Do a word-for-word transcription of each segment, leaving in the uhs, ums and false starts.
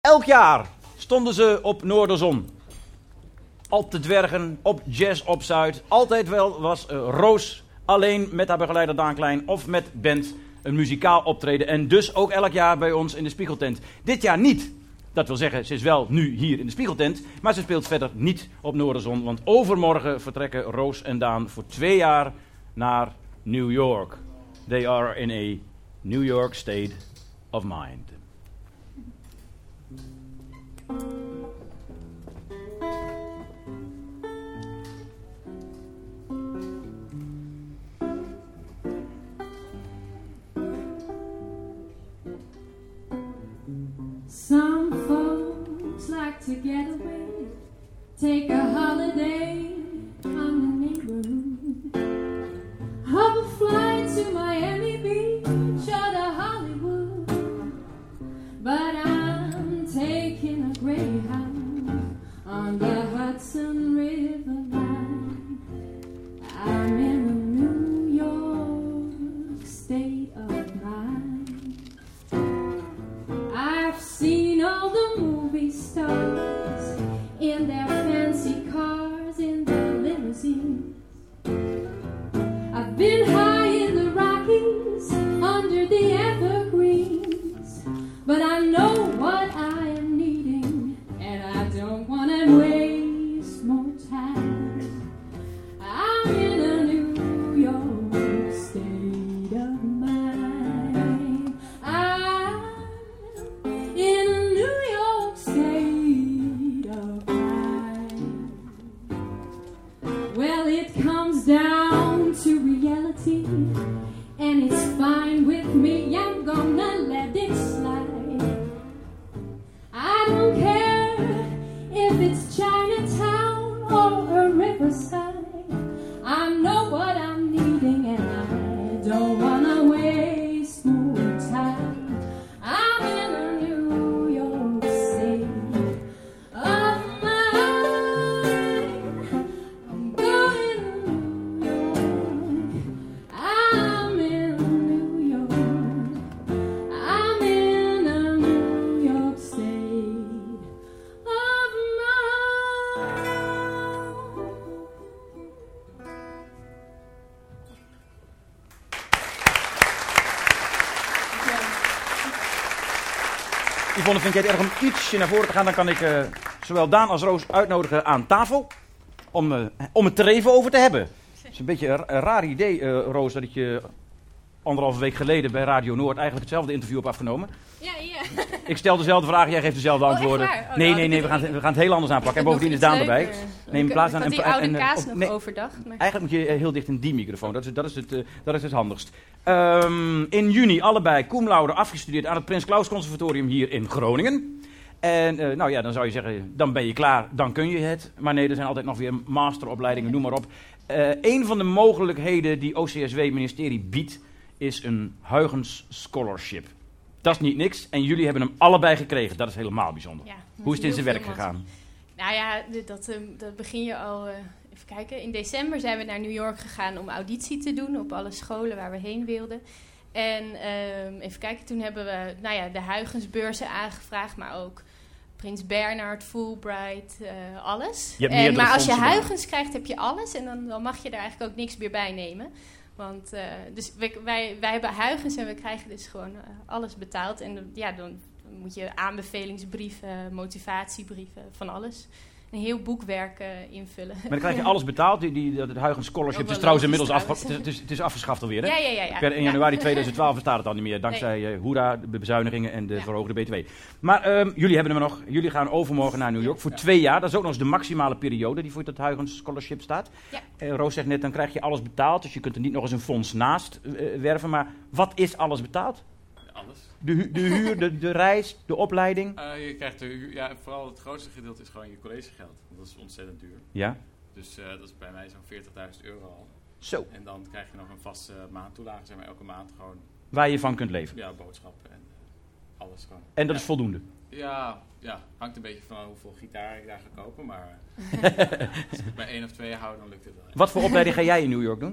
Elk jaar stonden ze op Noorderzon. Op de Dwergen, op Jazz op Zuid. Altijd wel was uh, Roos alleen met haar begeleider Daan Klein of met band een muzikaal optreden. En dus ook elk jaar bij ons in de Spiegeltent. Dit jaar niet. Dat wil zeggen, ze is wel nu hier in de Spiegeltent. Maar ze speelt verder niet op Noorderzon. Want overmorgen vertrekken Roos en Daan voor twee jaar naar New York. They are in a New York state of mind. Some folks like to get away, take a holiday from the neighborhood, hop a flight to Miami Beach or to Hollywood. But I'm taking a Greyhound on the Hudson River line. I'm in a New York state of mind. I've seen all the movie stars in their fancy cars, in their limousines. I've been high in the Rockies, under the evergreens. But I know what I am needing, and I don't want to waste more time. I'm in a New York state of mind. I'm in a New York state of mind. Well, it comes down to reality, and it's fine with me. I'm gonna let it slide. I don't care if it's Chinatown or a riverside. I know what I'm needing, and I don't wanna waste more time. I'm in a New York state of mind. I'm going to New York. I'm in New York. I'm in a New York state of mind. Yvonne, vind jij het erg om ietsje naar voren te gaan? Dan kan ik uh, zowel Daan als Roos uitnodigen aan tafel om, uh, om het er even over te hebben. Het is een beetje een, een raar idee, uh, Roos, dat ik je anderhalve week geleden bij Radio Noord eigenlijk hetzelfde interview heb afgenomen. Ja, ja. Ik stel dezelfde vragen, jij geeft dezelfde Oh, antwoorden. echt waar? Oh, nee, nou, nee, nee, we gaan, we gaan het heel anders aanpakken. En bovendien is Daan erbij. Neem plaats aan. Ik had die en, oude en, kaas op- nog nee, overdag. Maar... Eigenlijk moet je heel dicht in die microfoon, dat is, dat is, het, uh, dat is het handigst. Um, in juni allebei cum laude afgestudeerd aan het Prins Claus Conservatorium hier in Groningen. En uh, nou ja, dan zou je zeggen, dan ben je klaar, dan kun je het. Maar nee, er zijn altijd nog weer masteropleidingen, noem maar op. Uh, een van de mogelijkheden die O C S W-ministerie biedt, is een Huygens Scholarship. Dat is niet niks en jullie hebben hem allebei gekregen, dat is helemaal bijzonder. Ja, Hoe is het in zijn heel werk veel gegaan? Nou ja, d- dat, uh, dat begin je al... Uh, even kijken. In december zijn we naar New York gegaan om auditie te doen op alle scholen waar we heen wilden. En uh, even kijken, toen hebben we nou ja, de Huygensbeurzen aangevraagd, maar ook Prins Bernhard, Fulbright, uh, alles. Je hebt En, meerdere maar als je fondsen Huygens krijgt, heb je alles en dan, dan mag je er eigenlijk ook niks meer bij nemen. Want uh, dus wij, wij, wij hebben Huygens en we krijgen dus gewoon uh, alles betaald. En uh, ja, dan moet je aanbevelingsbrieven, motivatiebrieven, van alles. Een heel boekwerk uh, invullen. Maar dan krijg je alles betaald. Die, die, dat het Huygens Scholarship Ook is wel trouwens logisch inmiddels afge- trouwens. het is, het is afgeschaft alweer, hè? Ja, ja, ja. ja. Per één Ja. januari tweeduizend twaalf bestaat het al niet meer. Dankzij nee. uh, hoera, de bezuinigingen en de Ja. verhoogde B T W. Maar um, jullie hebben hem nog. Jullie gaan overmorgen naar New York voor Ja. twee jaar. Dat is ook nog eens de maximale periode die voor dat Huygens Scholarship staat. Ja. Uh, Roos zegt net, dan krijg je alles betaald. Dus je kunt er niet nog eens een fonds naast uh, werven. Maar wat is alles betaald? Alles. De, hu- de huur, de, de reis, de opleiding? Uh, je krijgt de huur, ja, vooral het grootste gedeelte is gewoon je collegegeld. Want dat is ontzettend duur. Ja. Dus uh, dat is bij mij zo'n veertigduizend euro al. Zo. En dan krijg je nog een vaste maandtoelage, zeg maar elke maand gewoon, Waar je van kunt leven. ja, boodschappen en uh, alles gewoon. En dat ja. is voldoende. Ja, ja, hangt een beetje van hoeveel gitaar ik daar ga kopen, maar als ik het bij één of twee hou, dan lukt het wel. Ja. Wat voor opleiding ga jij in New York doen?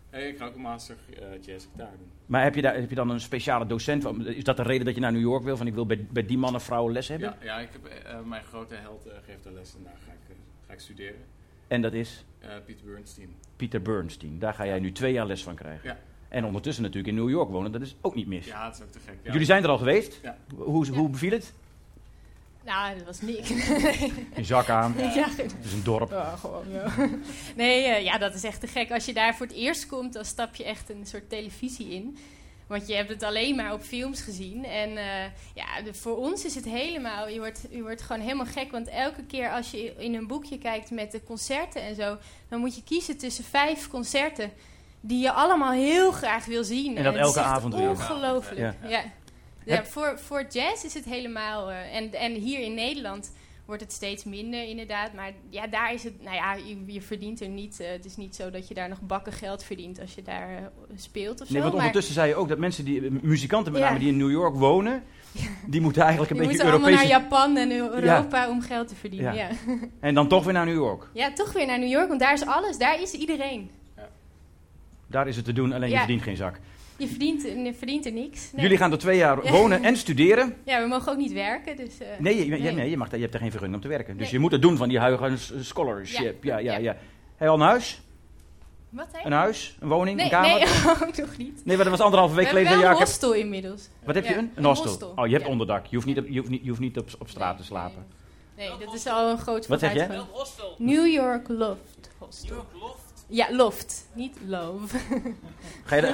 Hey, ik ga ook een master uh, jazz gitaar doen. Maar heb je, daar, heb je dan een speciale docent? Is dat de reden dat je naar New York wil? Van ik wil bij, bij die mannen vrouwen les hebben? Ja, ja ik heb, uh, mijn grote held uh, geeft daar les en daar ga ik, uh, ga ik studeren. En dat is? Uh, Peter Bernstein. Peter Bernstein. Daar ga jij nu twee jaar les van krijgen. Ja. En ondertussen natuurlijk in New York wonen. Dat is ook niet mis. Ja, dat is ook te gek. Ja. Jullie zijn er al geweest? Ja. Hoe, hoe Ja. beviel het? Nou, dat was niks. Je zak aan. Ja. Het is een dorp. Ja, gewoon, ja. Nee, uh, ja, dat is echt te gek. Als je daar voor het eerst komt, dan stap je echt een soort televisie in. Want je hebt het alleen maar op films gezien. En uh, ja, de, voor ons is het helemaal... Je wordt, je wordt gewoon helemaal gek. Want elke keer als je in een boekje kijkt met de concerten en zo... dan moet je kiezen tussen vijf concerten... die je allemaal heel graag wil zien. En dat het is elke echt avond weer. ongelooflijk. Ja. Ja. Ja. Ja, Heb- voor, voor jazz is het helemaal... Uh, en, en hier in Nederland wordt het steeds minder inderdaad. Maar ja, daar is het... Nou ja, je, je verdient er niet... Uh, het is niet zo dat je daar nog bakken geld verdient als je daar uh, speelt of zo. Nee, want maar ondertussen zei je ook dat mensen, die, muzikanten met Ja. name die in New York wonen... die moeten eigenlijk een je moet beetje allemaal Europese... naar Japan en Europa om geld te verdienen. Ja. Ja. Ja. En dan toch weer naar New York. ja, toch weer naar New York, want daar is alles. Daar is iedereen. Daar is het te doen, alleen je Ja. verdient geen zak. Je verdient, je verdient er niks. Nee. Jullie gaan er twee jaar Ja. wonen en studeren. Ja, we mogen ook niet werken, dus... Uh, Nee, je, je- nee. nee, je, mag, daar- je hebt er geen vergunning om te werken. Dus Nee. je moet het doen van die Huygens Scholarship. Ja, ja, ja. Ja. Heb je al een huis? Wat, hè? Een huis? Een woning? Nee, een kamer? nee, ook nog niet. Nee, maar dat was anderhalve week We geleden. hebben Ja, wel ik een heb... hostel inmiddels. Wat heb je? Ja, Een, een een hostel. hostel. Oh, je hebt Ja. onderdak. Je hoeft niet op, je hoeft niet, je hoeft niet op, op straat Nee, te slapen. Nee, nee, dat is al een groot Wat zeg jij? vooruitgang. Welk hostel? New York Loft Hostel. New York Loft? Ja, Loft. Niet Love. Ga je daar-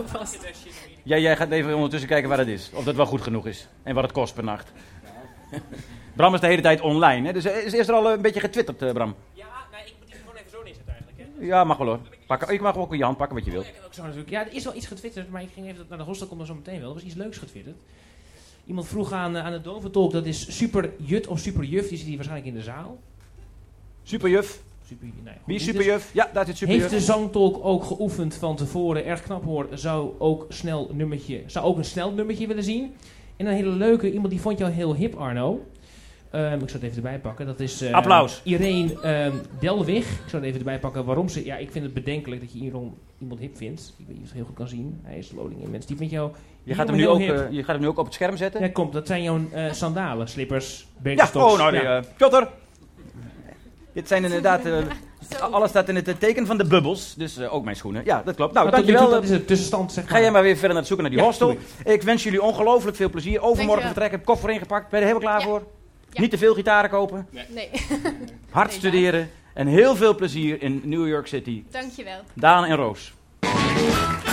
Ja, jij gaat even ondertussen kijken waar het is. Of dat wel goed genoeg is. En wat het kost per nacht. Bram is de hele tijd online. Hè? Dus is, is er al een beetje getwitterd, eh, Bram? Ja, nee, ik moet die gewoon even zo neerzetten eigenlijk. Hè. Ja, mag wel hoor. Pak, ik mag ook in je hand pakken wat je wilt. Oh, ja, ik kan ook zo natuurlijk. Ja, er is wel iets getwitterd, maar ik ging even naar de hostel, komt er zo meteen wel. Er was iets leuks getwitterd. Iemand vroeg aan, uh, aan de doventolk, dat is Super Jut of Super Juf, die zit hier waarschijnlijk in de zaal. Superjuf. Super, nee, goed, Wie is niet superjuf? Ja, daar zit dus. Heeft superjuf. de zangtolk ook geoefend van tevoren? Erg knap hoor, zou ook, snel nummertje, zou ook een snel nummertje willen zien. En een hele leuke, iemand die vond jou heel hip, Arno. Um, ik zal het even erbij pakken. Dat is uh, Applaus. Irene um, Delwig. Ik zal het even erbij pakken waarom ze... Ja, ik vind het bedenkelijk dat je Iron iemand hip vindt. Ik weet niet of je het heel goed kan zien. Hij is loading in mensen. Die vindt jou Je gaat, hem nu heel ook, hip. eh, je gaat hem nu ook op het scherm zetten? Ja, komt. Dat zijn jouw uh, sandalen, slippers, Ja, Birkenstocks. oh nou, die, Ja. eh, Piotr. Dit zijn inderdaad... eh, alles staat in het eh, teken van de bubbels. Dus eh, ook mijn schoenen. Ja, dat klopt. Nou, Maar tot nu toe, dankjewel. dat is de tussenstand, zeg maar. Ga jij maar weer verder naar het zoeken naar die Ja, hostel. doe Ik wens jullie ongelooflijk veel plezier. Overmorgen Dankjewel. vertrekken. Heb koffer ingepakt. Ben je er helemaal klaar Ja. voor? Ja. Niet te veel gitaren kopen. Nee, Hard Nee, studeren. En heel veel plezier in New York City. dankjewel. Daan en Roos.